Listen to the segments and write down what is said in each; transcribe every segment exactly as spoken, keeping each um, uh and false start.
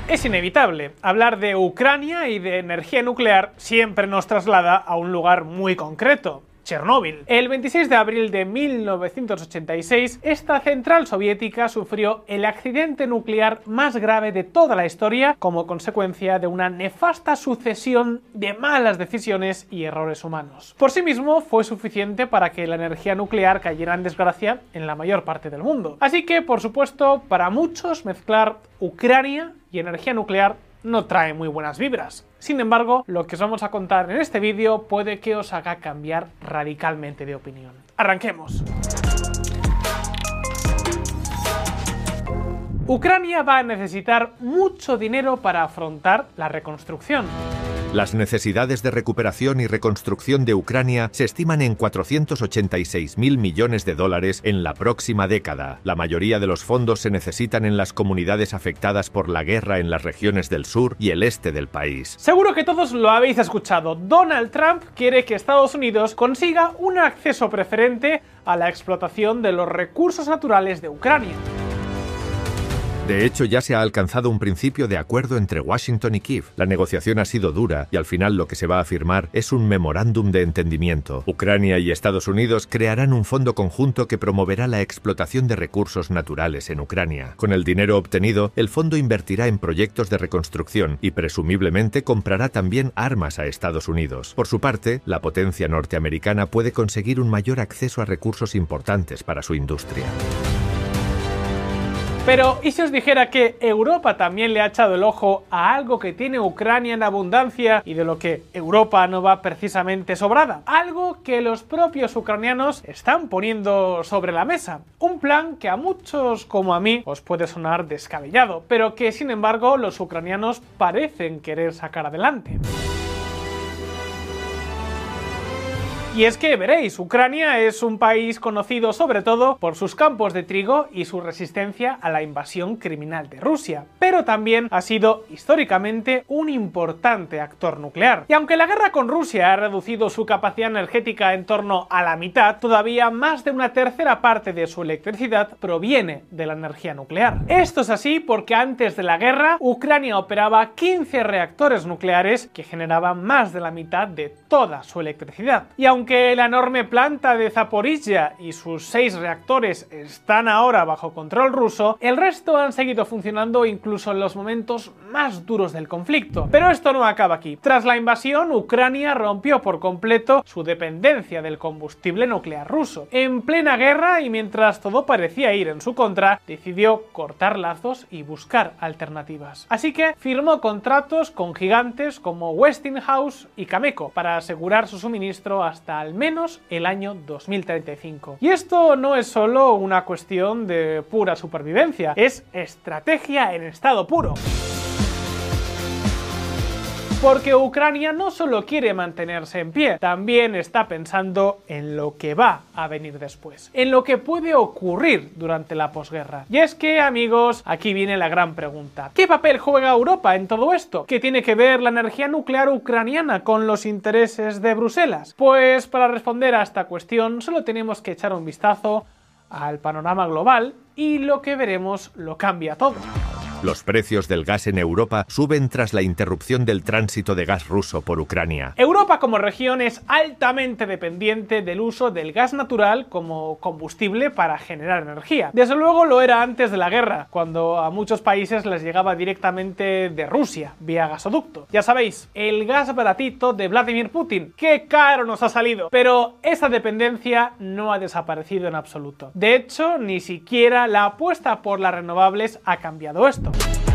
Es inevitable, hablar de Ucrania y de energía nuclear siempre nos traslada a un lugar muy concreto: Chernóbil. El veintiséis de abril de mil novecientos ochenta y seis, esta central soviética sufrió el accidente nuclear más grave de toda la historia como consecuencia de una nefasta sucesión de malas decisiones y errores humanos. Por sí mismo fue suficiente para que la energía nuclear cayera en desgracia en la mayor parte del mundo. Así que, por supuesto, para muchos mezclar Ucrania y energía nuclear no trae muy buenas vibras. Sin embargo, lo que os vamos a contar en este vídeo puede que os haga cambiar radicalmente de opinión. ¡Arranquemos! Ucrania va a necesitar mucho dinero para afrontar la reconstrucción. Las necesidades de recuperación y reconstrucción de Ucrania se estiman en cuatrocientos ochenta y seis mil millones de dólares en la próxima década. La mayoría de los fondos se necesitan en las comunidades afectadas por la guerra en las regiones del sur y el este del país. Seguro que todos lo habéis escuchado. Donald Trump quiere que Estados Unidos consiga un acceso preferente a la explotación de los recursos naturales de Ucrania. De hecho, ya se ha alcanzado un principio de acuerdo entre Washington y Kiev. La negociación ha sido dura y al final lo que se va a firmar es un memorándum de entendimiento. Ucrania y Estados Unidos crearán un fondo conjunto que promoverá la explotación de recursos naturales en Ucrania. Con el dinero obtenido, el fondo invertirá en proyectos de reconstrucción y presumiblemente comprará también armas a Estados Unidos. Por su parte, la potencia norteamericana puede conseguir un mayor acceso a recursos importantes para su industria. Pero, ¿y si os dijera que Europa también le ha echado el ojo a algo que tiene Ucrania en abundancia y de lo que Europa no va precisamente sobrada? Algo que los propios ucranianos están poniendo sobre la mesa. Un plan que a muchos como a mí os puede sonar descabellado, pero que sin embargo los ucranianos parecen querer sacar adelante. Y es que veréis, Ucrania es un país conocido sobre todo por sus campos de trigo y su resistencia a la invasión criminal de Rusia, pero también ha sido históricamente un importante actor nuclear. Y aunque la guerra con Rusia ha reducido su capacidad energética en torno a la mitad, todavía más de una tercera parte de su electricidad proviene de la energía nuclear. Esto es así porque antes de la guerra, Ucrania operaba quince reactores nucleares que generaban más de la mitad de toda su electricidad. Y aunque Aunque la enorme planta de Zaporizhia y sus seis reactores están ahora bajo control ruso, el resto han seguido funcionando incluso en los momentos más duros del conflicto. Pero esto no acaba aquí. Tras la invasión, Ucrania rompió por completo su dependencia del combustible nuclear ruso. En plena guerra y mientras todo parecía ir en su contra, decidió cortar lazos y buscar alternativas. Así que firmó contratos con gigantes como Westinghouse y Cameco para asegurar su suministro hasta al menos el año dos mil treinta y cinco. Y esto no es solo una cuestión de pura supervivencia, es estrategia en estado puro. Porque Ucrania no solo quiere mantenerse en pie, también está pensando en lo que va a venir después, en lo que puede ocurrir durante la posguerra. Y es que, amigos, aquí viene la gran pregunta. ¿Qué papel juega Europa en todo esto? ¿Qué tiene que ver la energía nuclear ucraniana con los intereses de Bruselas? Pues para responder a esta cuestión solo tenemos que echar un vistazo al panorama global y lo que veremos lo cambia todo. Los precios del gas en Europa suben tras la interrupción del tránsito de gas ruso por Ucrania. Europa como región es altamente dependiente del uso del gas natural como combustible para generar energía. Desde luego lo era antes de la guerra, cuando a muchos países les llegaba directamente de Rusia, vía gasoducto. Ya sabéis, el gas baratito de Vladimir Putin. ¡Qué caro nos ha salido! Pero esa dependencia no ha desaparecido en absoluto. De hecho, ni siquiera la apuesta por las renovables ha cambiado esto.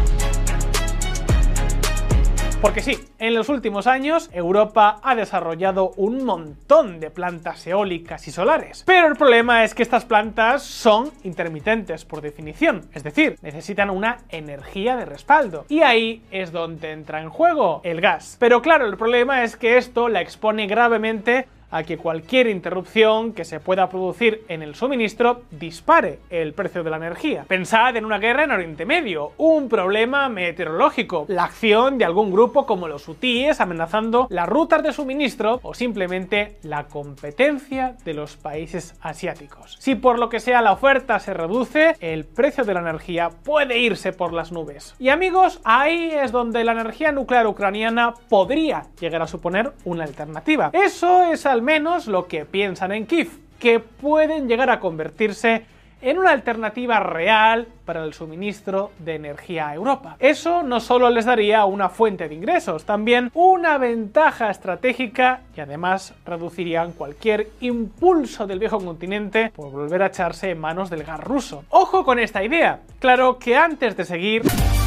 Porque sí, en los últimos años Europa ha desarrollado un montón de plantas eólicas y solares. Pero el problema es que estas plantas son intermitentes por definición, es decir, necesitan una energía de respaldo. Y ahí es donde entra en juego el gas. Pero claro, el problema es que esto la expone gravemente a que cualquier interrupción que se pueda producir en el suministro dispare el precio de la energía. Pensad en una guerra en Oriente Medio, un problema meteorológico, la acción de algún grupo como los hutíes amenazando las rutas de suministro o simplemente la competencia de los países asiáticos. Si por lo que sea la oferta se reduce, el precio de la energía puede irse por las nubes. Y amigos, ahí es donde la energía nuclear ucraniana podría llegar a suponer una alternativa. Eso es al menos lo que piensan en Kiev, que pueden llegar a convertirse en una alternativa real para el suministro de energía a Europa. Eso no solo les daría una fuente de ingresos, también una ventaja estratégica y además reducirían cualquier impulso del viejo continente por volver a echarse en manos del gas ruso. ¡Ojo con esta idea! Claro que antes de seguir...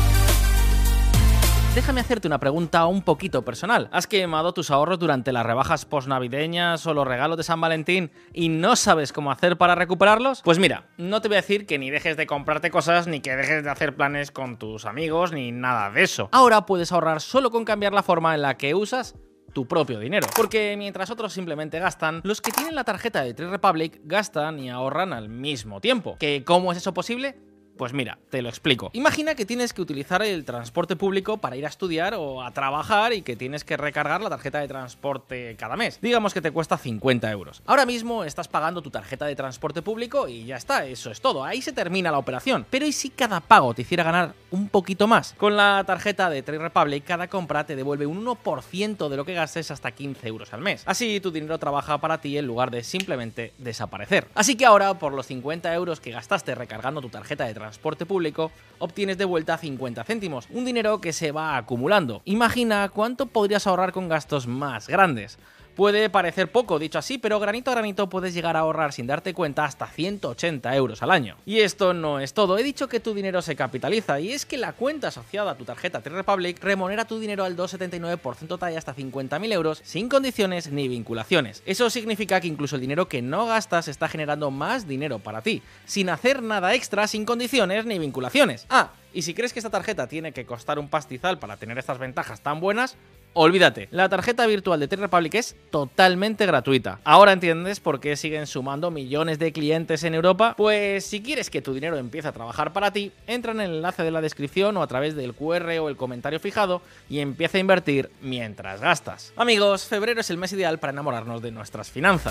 Déjame hacerte una pregunta un poquito personal. ¿Has quemado tus ahorros durante las rebajas postnavideñas o los regalos de San Valentín y no sabes cómo hacer para recuperarlos? Pues mira, no te voy a decir que ni dejes de comprarte cosas ni que dejes de hacer planes con tus amigos ni nada de eso. Ahora puedes ahorrar solo con cambiar la forma en la que usas tu propio dinero. Porque mientras otros simplemente gastan, los que tienen la tarjeta de Trade Republic gastan y ahorran al mismo tiempo. ¿Que cómo es eso posible? Pues mira, te lo explico. Imagina que tienes que utilizar el transporte público para ir a estudiar o a trabajar y que tienes que recargar la tarjeta de transporte cada mes. Digamos que te cuesta cincuenta euros. Ahora mismo estás pagando tu tarjeta de transporte público y ya está, eso es todo. Ahí se termina la operación. Pero ¿y si cada pago te hiciera ganar un poquito más? Con la tarjeta de Trade Republic, cada compra te devuelve un uno por ciento de lo que gastes hasta quince euros al mes. Así tu dinero trabaja para ti en lugar de simplemente desaparecer. Así que ahora, por los cincuenta euros que gastaste recargando tu tarjeta de transporte transporte público, obtienes de vuelta cincuenta céntimos, un dinero que se va acumulando. Imagina cuánto podrías ahorrar con gastos más grandes. Puede parecer poco dicho así, pero granito a granito puedes llegar a ahorrar sin darte cuenta hasta ciento ochenta euros al año. Y esto no es todo, he dicho que tu dinero se capitaliza, y es que la cuenta asociada a tu tarjeta Trade Republic remunera tu dinero al dos coma setenta y nueve por ciento talla hasta cincuenta mil euros sin condiciones ni vinculaciones. Eso significa que incluso el dinero que no gastas está generando más dinero para ti, sin hacer nada extra, sin condiciones ni vinculaciones. Ah, y si crees que esta tarjeta tiene que costar un pastizal para tener estas ventajas tan buenas, olvídate, la tarjeta virtual de Trade Republic es totalmente gratuita. ¿Ahora entiendes por qué siguen sumando millones de clientes en Europa? Pues si quieres que tu dinero empiece a trabajar para ti, entra en el enlace de la descripción o a través del cu erre o el comentario fijado y empieza a invertir mientras gastas. Amigos, febrero es el mes ideal para enamorarnos de nuestras finanzas.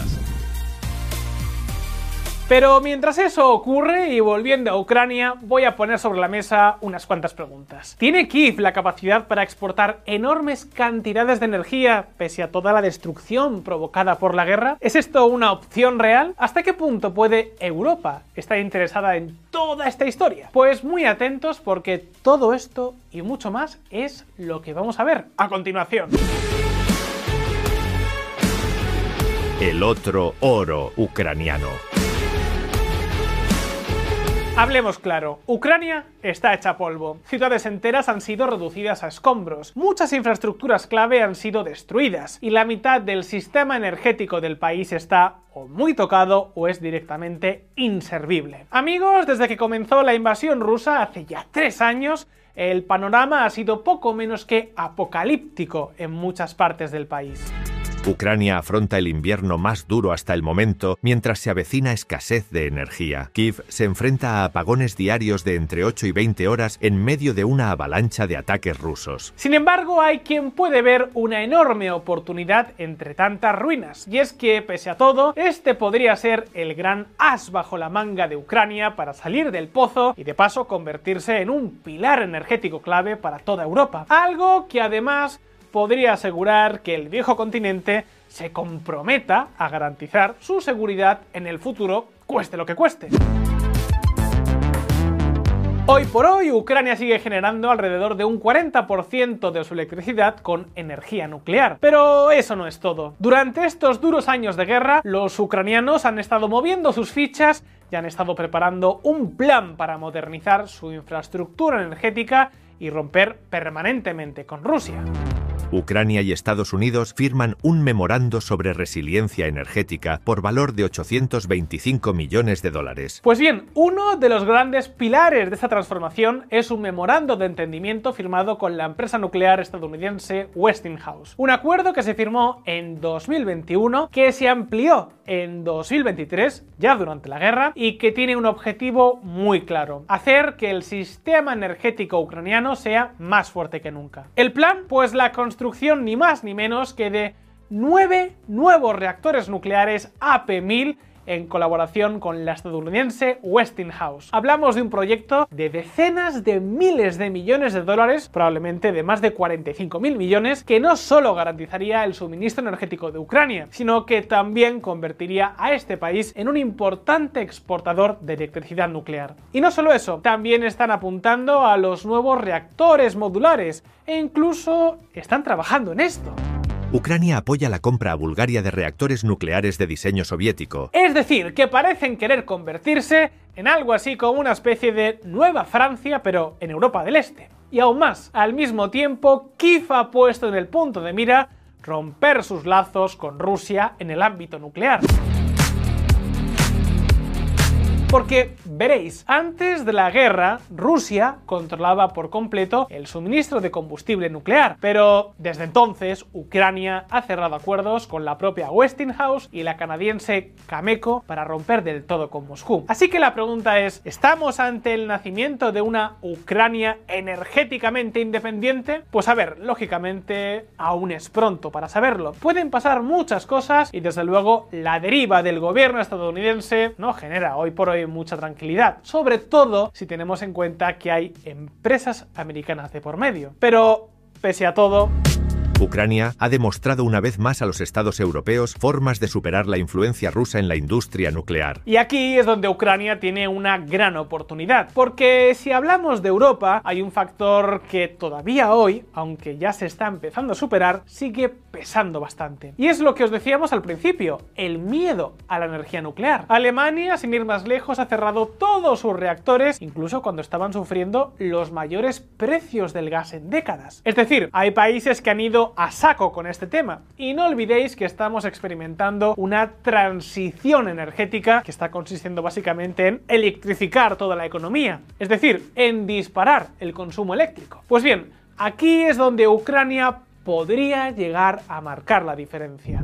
Pero mientras eso ocurre, y volviendo a Ucrania, voy a poner sobre la mesa unas cuantas preguntas. ¿Tiene Kiev la capacidad para exportar enormes cantidades de energía pese a toda la destrucción provocada por la guerra? ¿Es esto una opción real? ¿Hasta qué punto puede Europa estar interesada en toda esta historia? Pues muy atentos, porque todo esto y mucho más es lo que vamos a ver a continuación. El otro oro ucraniano. Hablemos claro, Ucrania está hecha polvo. Ciudades enteras han sido reducidas a escombros, muchas infraestructuras clave han sido destruidas y la mitad del sistema energético del país está o muy tocado o es directamente inservible. Amigos, desde que comenzó la invasión rusa hace ya tres años, el panorama ha sido poco menos que apocalíptico en muchas partes del país. Ucrania afronta el invierno más duro hasta el momento, mientras se avecina escasez de energía. Kiev se enfrenta a apagones diarios de entre ocho y veinte horas en medio de una avalancha de ataques rusos. Sin embargo, hay quien puede ver una enorme oportunidad entre tantas ruinas, y es que, pese a todo, este podría ser el gran as bajo la manga de Ucrania para salir del pozo y de paso convertirse en un pilar energético clave para toda Europa. Algo que además podría asegurar que el viejo continente se comprometa a garantizar su seguridad en el futuro, cueste lo que cueste. Hoy por hoy, Ucrania sigue generando alrededor de un cuarenta por ciento de su electricidad con energía nuclear. Pero eso no es todo. Durante estos duros años de guerra, los ucranianos han estado moviendo sus fichas y han estado preparando un plan para modernizar su infraestructura energética y romper permanentemente con Rusia. Ucrania y Estados Unidos firman un memorando sobre resiliencia energética por valor de ochocientos veinticinco millones de dólares. Pues bien, uno de los grandes pilares de esta transformación es un memorando de entendimiento firmado con la empresa nuclear estadounidense Westinghouse. Un acuerdo que se firmó en dos mil veintiuno, que se amplió en dos mil veintitrés, ya durante la guerra, y que tiene un objetivo muy claro: hacer que el sistema energético ucraniano sea más fuerte que nunca. El plan, pues la construcción ni más ni menos que de nueve nuevos reactores nucleares A P mil en colaboración con la estadounidense Westinghouse. Hablamos de un proyecto de decenas de miles de millones de dólares, probablemente de más de cuarenta y cinco mil millones, que no solo garantizaría el suministro energético de Ucrania, sino que también convertiría a este país en un importante exportador de electricidad nuclear. Y no solo eso, también están apuntando a los nuevos reactores modulares e incluso están trabajando en esto. Ucrania apoya la compra a Bulgaria de reactores nucleares de diseño soviético. Es decir, que parecen querer convertirse en algo así como una especie de nueva Francia, pero en Europa del Este. Y aún más, al mismo tiempo, Kiev ha puesto en el punto de mira romper sus lazos con Rusia en el ámbito nuclear. Porque, veréis, antes de la guerra, Rusia controlaba por completo el suministro de combustible nuclear, pero desde entonces Ucrania ha cerrado acuerdos con la propia Westinghouse y la canadiense Cameco para romper del todo con Moscú. Así que la pregunta es, ¿estamos ante el nacimiento de una Ucrania energéticamente independiente? Pues a ver, lógicamente aún es pronto para saberlo. Pueden pasar muchas cosas y desde luego la deriva del gobierno estadounidense no genera hoy por hoy mucha tranquilidad, sobre todo si tenemos en cuenta que hay empresas americanas de por medio. Pero, pese a todo, Ucrania ha demostrado una vez más a los estados europeos formas de superar la influencia rusa en la industria nuclear. Y aquí es donde Ucrania tiene una gran oportunidad, porque si hablamos de Europa, hay un factor que todavía hoy, aunque ya se está empezando a superar, sigue pesando bastante. Y es lo que os decíamos al principio, el miedo a la energía nuclear. Alemania, sin ir más lejos, ha cerrado todos sus reactores, incluso cuando estaban sufriendo los mayores precios del gas en décadas. Es decir, hay países que han ido a saco con este tema. Y no olvidéis que estamos experimentando una transición energética que está consistiendo básicamente en electrificar toda la economía, es decir, en disparar el consumo eléctrico. Pues bien, aquí es donde Ucrania podría llegar a marcar la diferencia.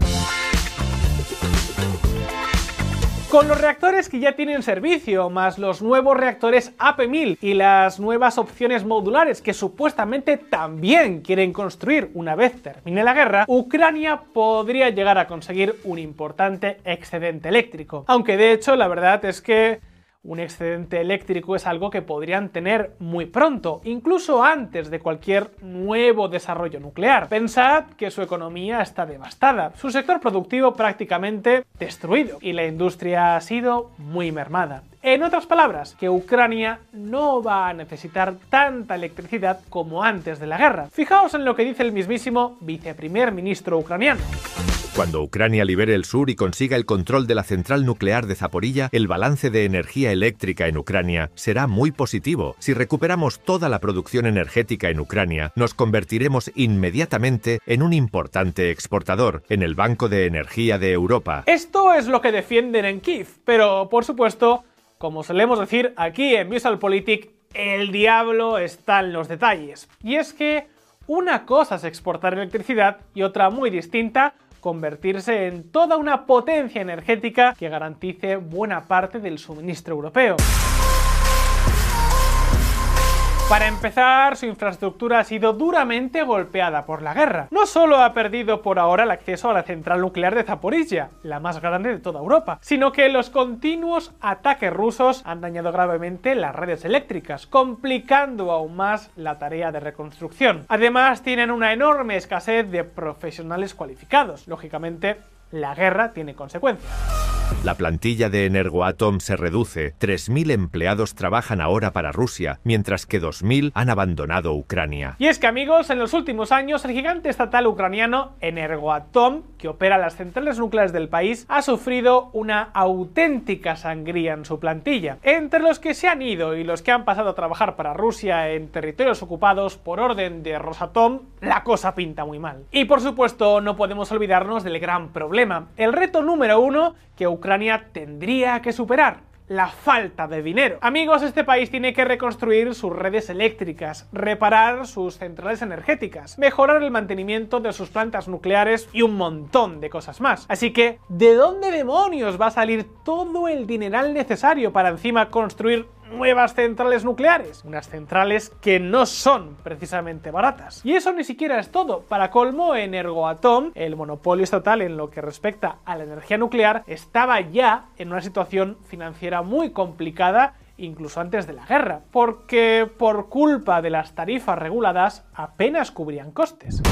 Con los reactores que ya tienen servicio, más los nuevos reactores A P mil y las nuevas opciones modulares que supuestamente también quieren construir una vez termine la guerra, Ucrania podría llegar a conseguir un importante excedente eléctrico. Aunque de hecho la verdad es que un excedente eléctrico es algo que podrían tener muy pronto, incluso antes de cualquier nuevo desarrollo nuclear. Pensad que su economía está devastada, su sector productivo prácticamente destruido y la industria ha sido muy mermada. En otras palabras, que Ucrania no va a necesitar tanta electricidad como antes de la guerra. Fijaos en lo que dice el mismísimo viceprimer ministro ucraniano. Cuando Ucrania libere el sur y consiga el control de la central nuclear de Zaporilla, el balance de energía eléctrica en Ucrania será muy positivo. Si recuperamos toda la producción energética en Ucrania, nos convertiremos inmediatamente en un importante exportador, en el Banco de Energía de Europa. Esto es lo que defienden en Kiev, pero por supuesto, como solemos decir aquí en VisualPolitik, el diablo está en los detalles. Y es que una cosa es exportar electricidad y otra muy distinta, convertirse en toda una potencia energética que garantice buena parte del suministro europeo. Para empezar, su infraestructura ha sido duramente golpeada por la guerra. No solo ha perdido por ahora el acceso a la central nuclear de Zaporilla, la más grande de toda Europa, sino que los continuos ataques rusos han dañado gravemente las redes eléctricas, complicando aún más la tarea de reconstrucción. Además, tienen una enorme escasez de profesionales cualificados. Lógicamente, la guerra tiene consecuencias. La plantilla de Energoatom se reduce, tres mil empleados trabajan ahora para Rusia, mientras que dos mil han abandonado Ucrania. Y es que, amigos, en los últimos años el gigante estatal ucraniano Energoatom, que opera las centrales nucleares del país, ha sufrido una auténtica sangría en su plantilla. Entre los que se han ido y los que han pasado a trabajar para Rusia en territorios ocupados por orden de Rosatom, la cosa pinta muy mal. Y por supuesto no podemos olvidarnos del gran problema, el reto número uno que Ucrania tendría que superar: la falta de dinero. Amigos, este país tiene que reconstruir sus redes eléctricas, reparar sus centrales energéticas, mejorar el mantenimiento de sus plantas nucleares y un montón de cosas más. Así que, ¿de dónde demonios va a salir todo el dineral necesario para encima construir nuevas centrales nucleares? Unas centrales que no son precisamente baratas. Y eso ni siquiera es todo. Para colmo, Energoatom, el monopolio estatal en lo que respecta a la energía nuclear, estaba ya en una situación financiera muy complicada, incluso antes de la guerra, porque por culpa de las tarifas reguladas apenas cubrían costes.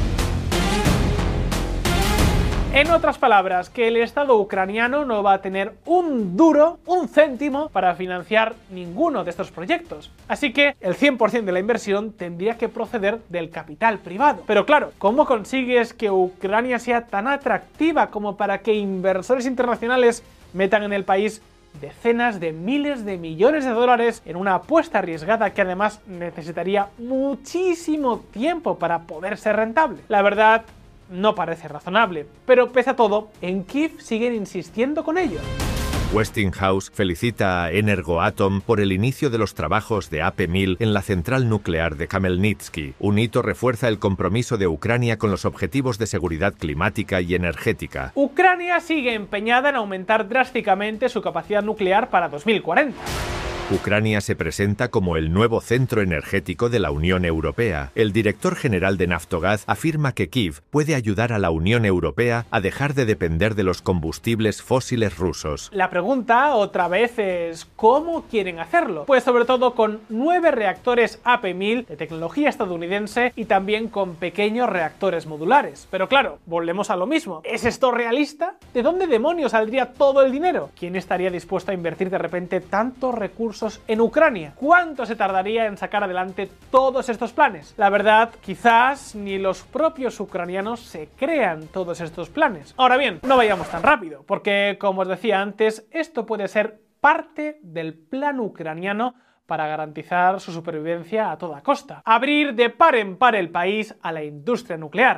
En otras palabras, que el Estado ucraniano no va a tener un duro, un céntimo, para financiar ninguno de estos proyectos. Así que el cien por cien de la inversión tendría que proceder del capital privado. Pero claro, ¿cómo consigues que Ucrania sea tan atractiva como para que inversores internacionales metan en el país decenas de miles de millones de dólares en una apuesta arriesgada que además necesitaría muchísimo tiempo para poder ser rentable? La verdad, no parece razonable, pero pese a todo, en Kiev siguen insistiendo con ello. Westinghouse felicita a Energoatom por el inicio de los trabajos de A P mil en la central nuclear de Khmelnytsky. Un hito refuerza el compromiso de Ucrania con los objetivos de seguridad climática y energética. Ucrania sigue empeñada en aumentar drásticamente su capacidad nuclear para dos mil cuarenta. Ucrania se presenta como el nuevo centro energético de la Unión Europea. El director general de Naftogaz afirma que Kiev puede ayudar a la Unión Europea a dejar de depender de los combustibles fósiles rusos. La pregunta otra vez es ¿cómo quieren hacerlo? Pues sobre todo con nueve reactores A P mil de tecnología estadounidense y también con pequeños reactores modulares. Pero claro, volvemos a lo mismo. ¿Es esto realista? ¿De dónde demonios saldría todo el dinero? ¿Quién estaría dispuesto a invertir de repente tantos recursos en Ucrania? ¿Cuánto se tardaría en sacar adelante todos estos planes? La verdad, quizás ni los propios ucranianos se crean todos estos planes. Ahora bien, no vayamos tan rápido, porque como os decía antes, esto puede ser parte del plan ucraniano para garantizar su supervivencia a toda costa. Abrir de par en par el país a la industria nuclear.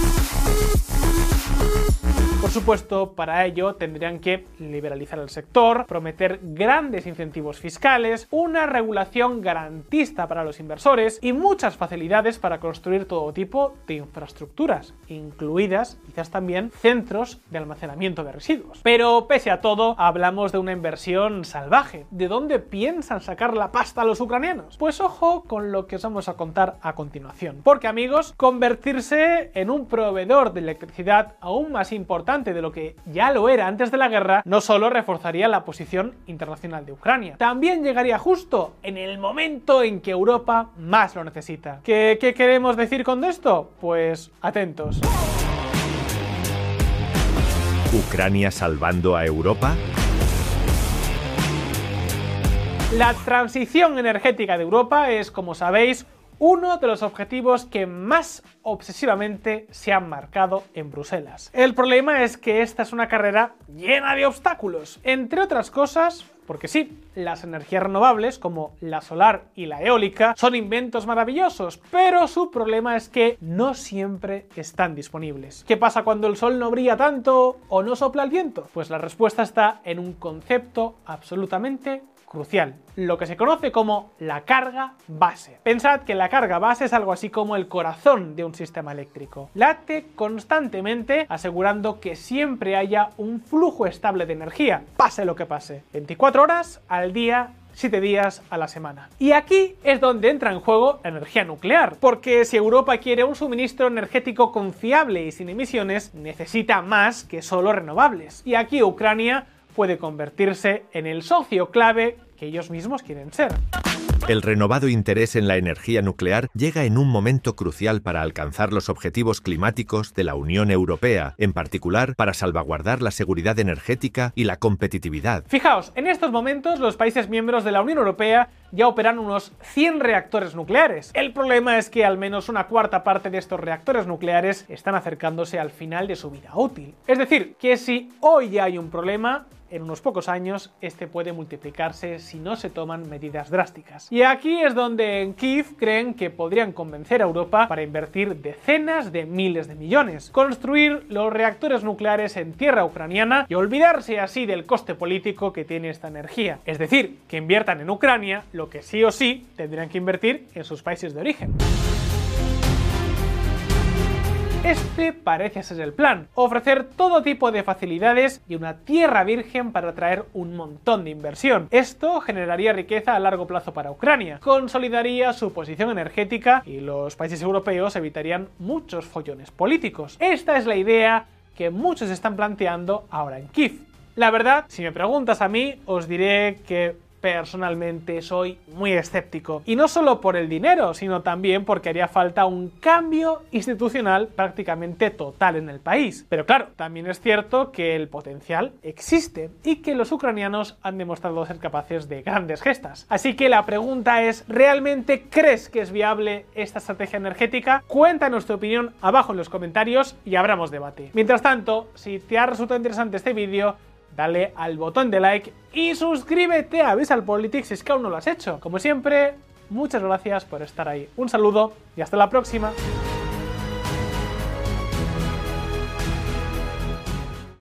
Por supuesto, para ello tendrían que liberalizar el sector, prometer grandes incentivos fiscales, una regulación garantista para los inversores y muchas facilidades para construir todo tipo de infraestructuras, incluidas quizás también centros de almacenamiento de residuos. Pero pese a todo, hablamos de una inversión salvaje. ¿De dónde piensan sacar la pasta los ucranianos? Pues ojo con lo que os vamos a contar a continuación. Porque, amigos, convertirse en un proveedor de electricidad aún más importante de lo que ya lo era antes de la guerra, no solo reforzaría la posición internacional de Ucrania, también llegaría justo en el momento en que Europa más lo necesita. ¿Qué, qué queremos decir con esto? Pues atentos. ¿Ucrania salvando a Europa? La transición energética de Europa es, como sabéis, uno de los objetivos que más obsesivamente se han marcado en Bruselas. El problema es que esta es una carrera llena de obstáculos, entre otras cosas, porque sí, las energías renovables, como la solar y la eólica, son inventos maravillosos, pero su problema es que no siempre están disponibles. ¿Qué pasa cuando el sol no brilla tanto o no sopla el viento? Pues la respuesta está en un concepto absolutamente crucial, lo que se conoce como la carga base. Pensad que la carga base es algo así como el corazón de un sistema eléctrico. Late constantemente asegurando que siempre haya un flujo estable de energía, pase lo que pase, veinticuatro horas al día, siete días a la semana. Y aquí es donde entra en juego la energía nuclear, porque si Europa quiere un suministro energético confiable y sin emisiones, necesita más que solo renovables. Y aquí Ucrania puede convertirse en el socio clave que ellos mismos quieren ser. El renovado interés en la energía nuclear llega en un momento crucial para alcanzar los objetivos climáticos de la Unión Europea, en particular para salvaguardar la seguridad energética y la competitividad. Fijaos, en estos momentos los países miembros de la Unión Europea ya operan unos cien reactores nucleares. El problema es que al menos una cuarta parte de estos reactores nucleares están acercándose al final de su vida útil. Es decir, que si hoy ya hay un problema, en unos pocos años este puede multiplicarse si no se toman medidas drásticas. Y aquí es donde en Kiev creen que podrían convencer a Europa para invertir decenas de miles de millones, construir los reactores nucleares en tierra ucraniana y olvidarse así del coste político que tiene esta energía. Es decir, que inviertan en Ucrania lo que sí o sí tendrían que invertir en sus países de origen. Este parece ser el plan, ofrecer todo tipo de facilidades y una tierra virgen para atraer un montón de inversión. Esto generaría riqueza a largo plazo para Ucrania, consolidaría su posición energética y los países europeos evitarían muchos follones políticos. Esta es la idea que muchos están planteando ahora en Kiev. La verdad, si me preguntas a mí, os diré que personalmente soy muy escéptico. Y no solo por el dinero, sino también porque haría falta un cambio institucional prácticamente total en el país. Pero claro, también es cierto que el potencial existe y que los ucranianos han demostrado ser capaces de grandes gestas. Así que la pregunta es, ¿realmente crees que es viable esta estrategia energética? Cuéntanos tu opinión abajo en los comentarios y abramos debate. Mientras tanto, si te ha resultado interesante este vídeo, dale al botón de like y suscríbete a VisalPolitics si es que aún no lo has hecho. Como siempre, muchas gracias por estar ahí. Un saludo y hasta la próxima.